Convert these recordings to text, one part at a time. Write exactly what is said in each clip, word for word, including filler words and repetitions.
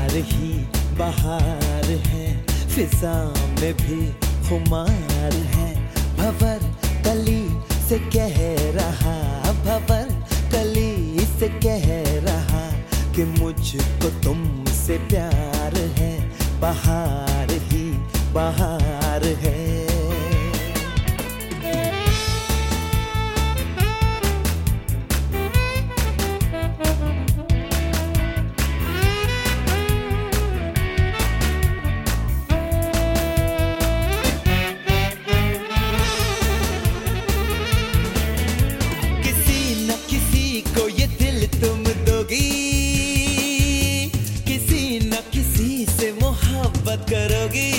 बहार ही बहार है, फिजा में भी खुमार है। भंवर कली से कह रहा, भंवर कली से कह रहा कि मुझको तुमसे प्यार है। बहार ही बहार है। करोगी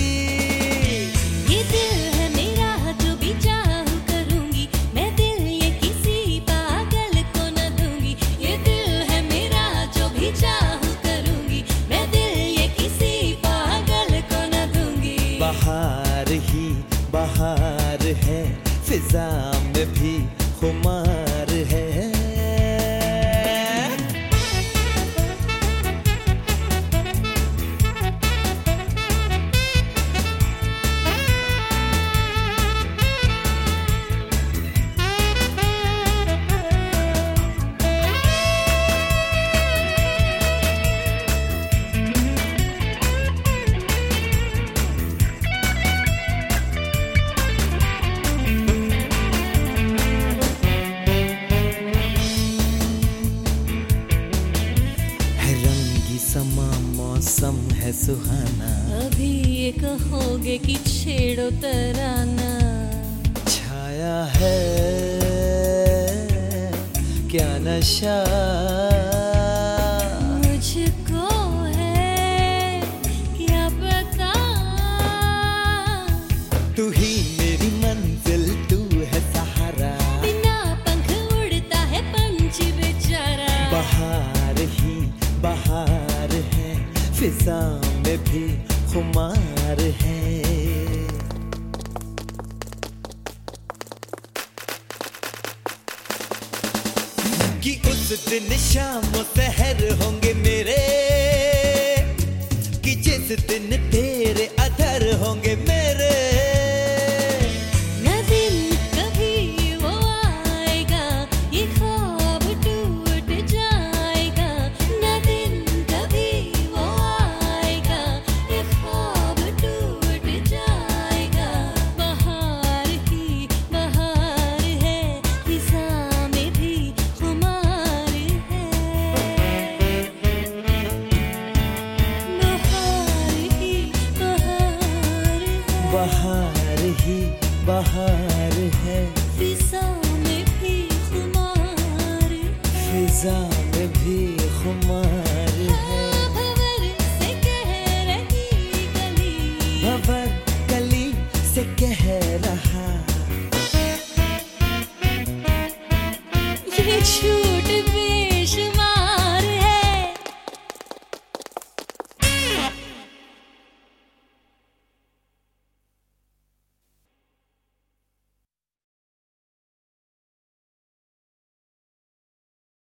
ये दिल है मेरा, जो भी चाहूं करूंगी मैं। दिल ये किसी पागल को न दूंगी। ये दिल है मेरा, जो भी चाहूं करूंगी मैं। दिल ये किसी पागल को न दूंगी। बहार ही बहार है, फिजा में भी खुमार है। समा मौसम है सुहाना, अभी ये कहोगे कि छेड़ो तराना। छाया है क्या नशा मुझको है क्या पता। तू ही मेरी मंजिल, तू है सहारा। बिना पंख उड़ता है पंछी बेचारा। बहार ही बहार है, फिजा में भी खुमार है। कि उस दिन शाम सहर होंगे मेरे, कि जिस दिन